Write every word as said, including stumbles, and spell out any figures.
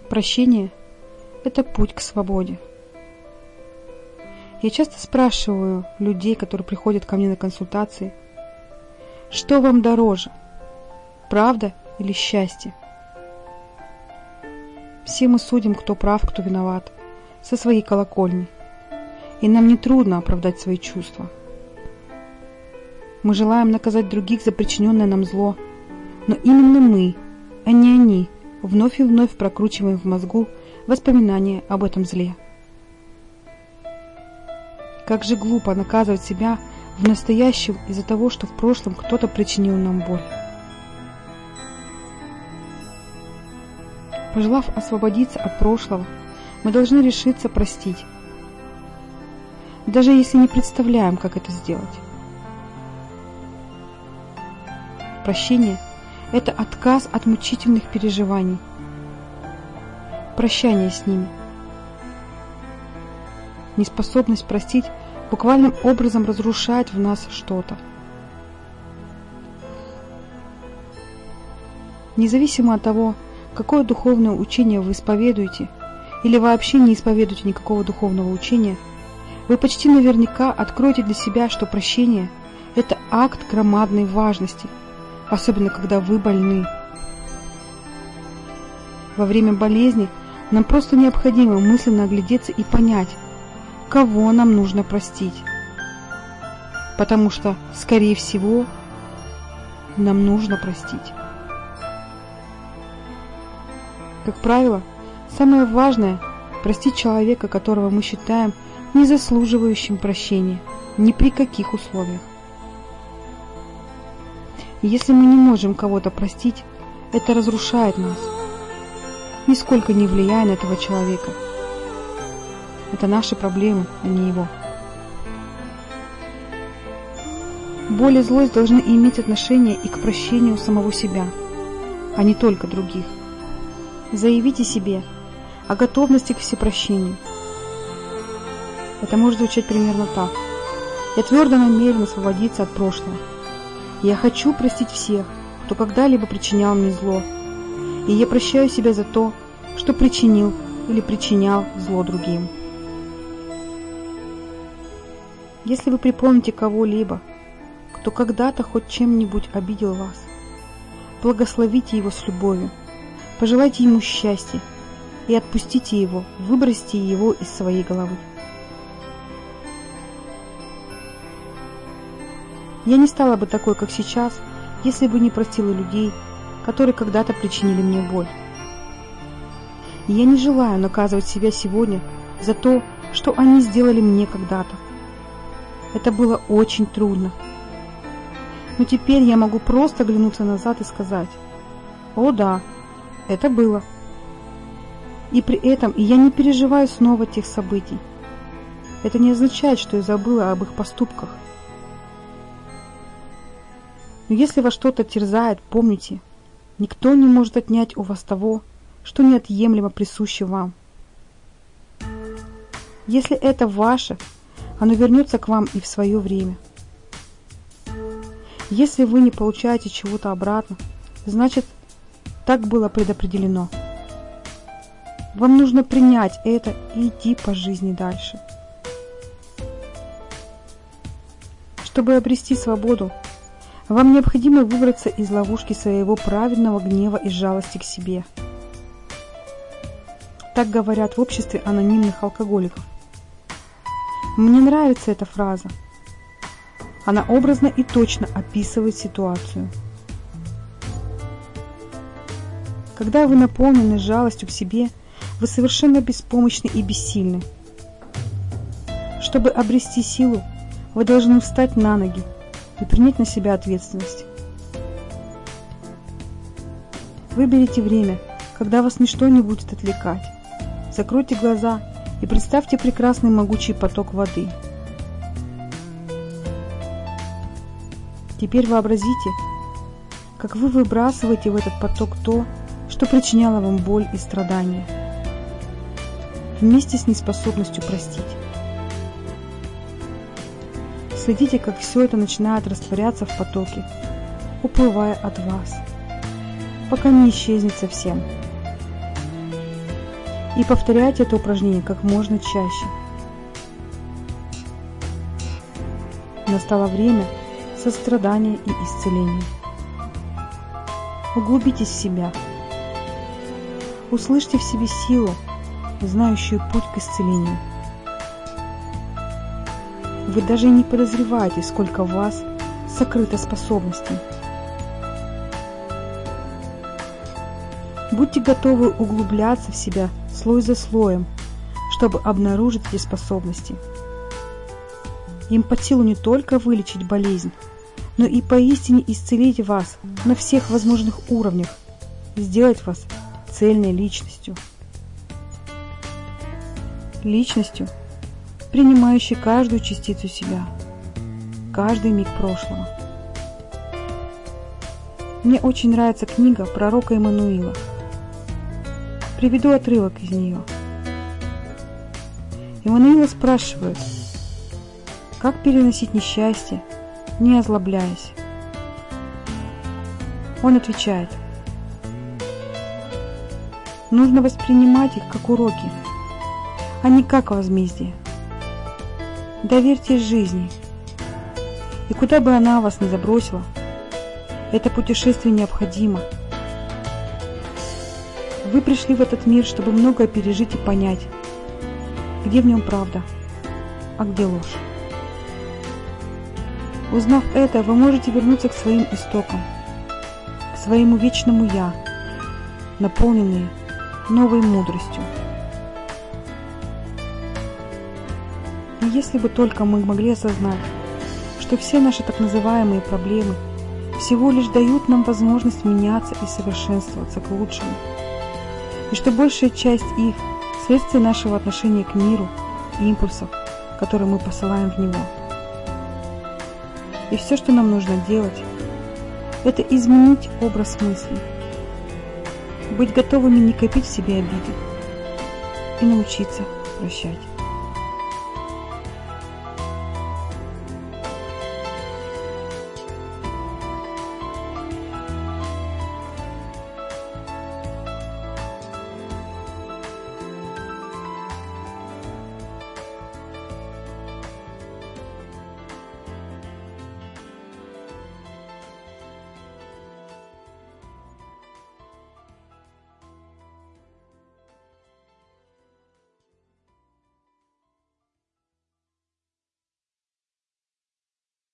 Прощение – это путь к свободе. Я часто спрашиваю людей, которые приходят ко мне на консультации, что вам дороже, правда или счастье? Все мы судим, кто прав, кто виноват, со своей колокольни, и нам нетрудно оправдать свои чувства. Мы желаем наказать других за причиненное нам зло, но именно мы, а не они, вновь и вновь прокручиваем в мозгу воспоминания об этом зле. Как же глупо наказывать себя в настоящем из-за того, что в прошлом кто-то причинил нам боль. Пожелав освободиться от прошлого, мы должны решиться простить, даже если не представляем, как это сделать. Прощение – это отказ от мучительных переживаний, прощание с ними. Неспособность простить буквальным образом разрушает в нас что-то. Независимо от того, какое духовное учение вы исповедуете, или вообще не исповедуете никакого духовного учения, вы почти наверняка откроете для себя, что прощение – это акт громадной важности, особенно когда вы больны. Во время болезни нам просто необходимо мысленно оглядеться и понять, кого нам нужно простить, потому что, скорее всего, нам нужно простить. Как правило, самое важное – простить человека, которого мы считаем не заслуживающим прощения ни при каких условиях. Если мы не можем кого-то простить, это разрушает нас, нисколько не влияя на этого человека. Это наши проблемы, а не его. Боль и злость должны иметь отношение и к прощению самого себя, а не только других. Заявите себе о готовности к всепрощению. Это может звучать примерно так. Я твердо намерен освободиться от прошлого. Я хочу простить всех, кто когда-либо причинял мне зло, и я прощаю себя за то, что причинил или причинял зло другим. Если вы припомните кого-либо, кто когда-то хоть чем-нибудь обидел вас, благословите его с любовью, пожелайте ему счастья и отпустите его, выбросьте его из своей головы. Я не стала бы такой, как сейчас, если бы не простила людей, которые когда-то причинили мне боль. И я не желаю наказывать себя сегодня за то, что они сделали мне когда-то. Это было очень трудно. Но теперь я могу просто оглянуться назад и сказать: «О да, это было». И при этом я не переживаю снова тех событий. Это не означает, что я забыла об их поступках. Но если вас что-то терзает, помните, никто не может отнять у вас того, что неотъемлемо присуще вам. Если это ваше, оно вернется к вам и в свое время. Если вы не получаете чего-то обратно, значит, так было предопределено. Вам нужно принять это и идти по жизни дальше. Чтобы обрести свободу, вам необходимо выбраться из ловушки своего праведного гнева и жалости к себе. Так говорят в обществе анонимных алкоголиков. Мне нравится эта фраза. Она образно и точно описывает ситуацию. Когда вы наполнены жалостью к себе, вы совершенно беспомощны и бессильны. Чтобы обрести силу, вы должны встать на ноги и принять на себя ответственность. Выберите время, когда вас ничто не будет отвлекать. Закройте глаза и представьте прекрасный могучий поток воды. Теперь вообразите, как вы выбрасываете в этот поток то, что причиняло вам боль и страдания, вместе с неспособностью простить. Следите, как все это начинает растворяться в потоке, уплывая от вас, пока не исчезнет совсем. и повторяйте это упражнение как можно чаще. Настало время сострадания и исцеления. Углубитесь в себя. Услышьте в себе силу, знающую путь к исцелению. Вы даже и не подозреваете, сколько в вас сокрыто способностей. Будьте готовы углубляться в себя слой за слоем, чтобы обнаружить эти способности. Им под силу не только вылечить болезнь, но и поистине исцелить вас на всех возможных уровнях, сделать вас цельной личностью. Личностью, принимающей каждую частицу себя, каждый миг прошлого. Мне очень нравится книга пророка Иммануила. Приведу отрывок из нее. Иммануила спрашивает, как переносить несчастье, не озлобляясь. Он отвечает, нужно воспринимать их как уроки, а не как возмездие. Доверьтесь жизни, и куда бы она вас ни забросила, это путешествие необходимо. Вы пришли в этот мир, чтобы многое пережить и понять, где в нем правда, а где ложь. Узнав это, вы можете вернуться к своим истокам, к своему вечному «Я», наполненные новой мудростью. И если бы только мы могли осознать, что все наши так называемые проблемы всего лишь дают нам возможность меняться и совершенствоваться к лучшему, и что большая часть их – следствие нашего отношения к миру и импульсов, которые мы посылаем в него. И все, что нам нужно делать, это изменить образ мысли, быть готовыми не копить в себе обиды и научиться прощать.